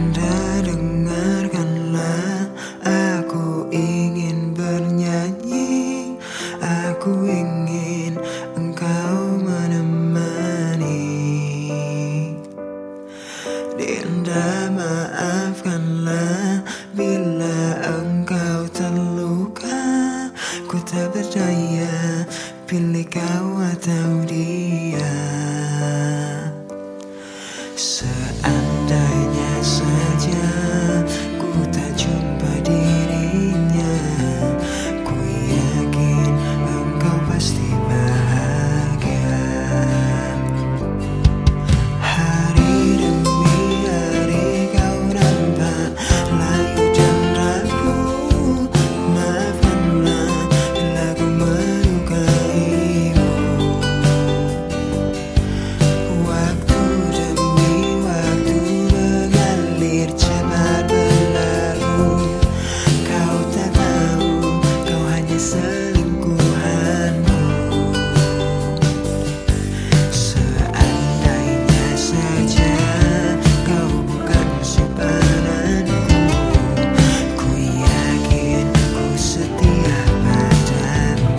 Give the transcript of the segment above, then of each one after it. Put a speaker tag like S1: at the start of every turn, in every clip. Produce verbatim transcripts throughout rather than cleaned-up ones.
S1: Dinda, dengarkanlah, aku ingin bernyanyi. Aku ingin engkau menemani. Dinda, maafkanlah bila engkau terluka. Ku tak berdaya, pilih kau atau dia. Seandainya saja ku tak jumpa dirinya, ku yakin engkau pasti bahagia. Hari demi hari kau nampak layu dan rapuh. Maafkanlah bila ku melukaimu. Waktu demi waktu mengalir cepat berlalu. Kau tak tahu kau hanya selingkuhanku. Seandainya saja kau bukan simpananku, ku yakin ku setia padamu.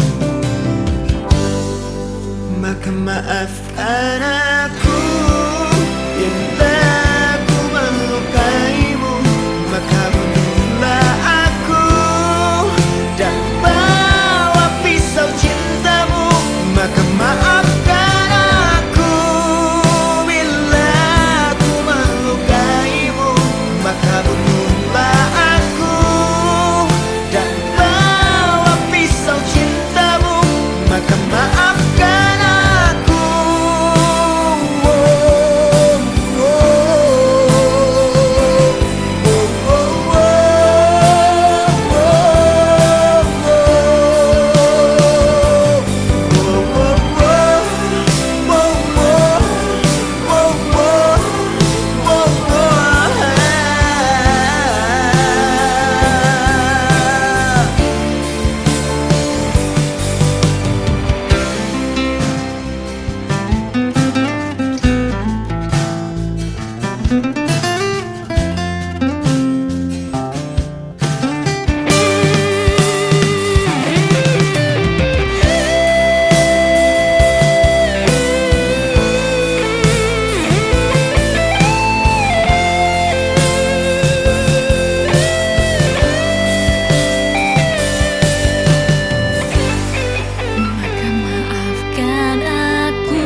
S1: Maka maafkan aku bila aku melukaimu. Maka bunuhlah aku dan bawa pisau cintamu. Maka maafkan aku bila aku melukaimu. Maka bunuhlah aku dan bawa pisau cintamu. Maka maafkan aku. Oh, oh, oh, oh,
S2: Maka maafkan aku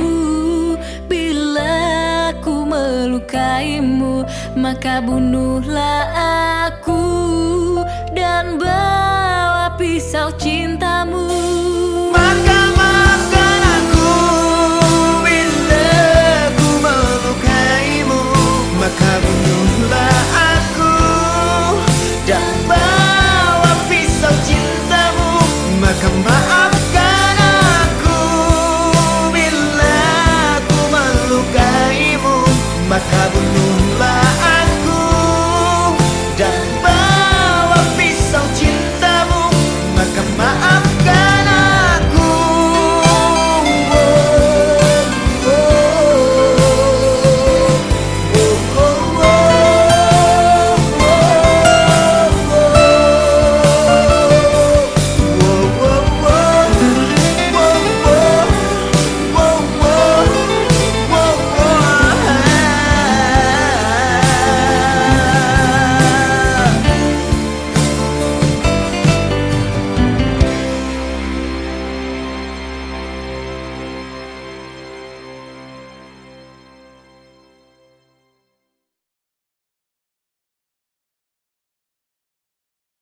S2: bila ku melukaimu. Maka bunuhlah aku dan bawa pisau cintamu.